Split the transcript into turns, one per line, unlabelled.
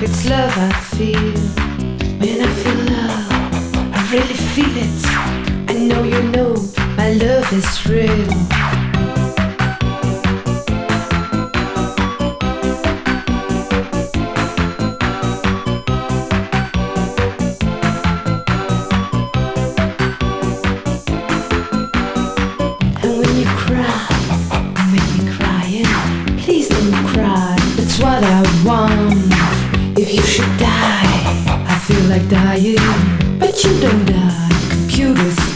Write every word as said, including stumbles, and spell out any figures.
It's love I feel. When I feel love, I really feel it. I know you know my love is real. And when you cry, you make me crying. Please don't cry, that's what I want. If you should die, I feel like dying, but you don't die. Computers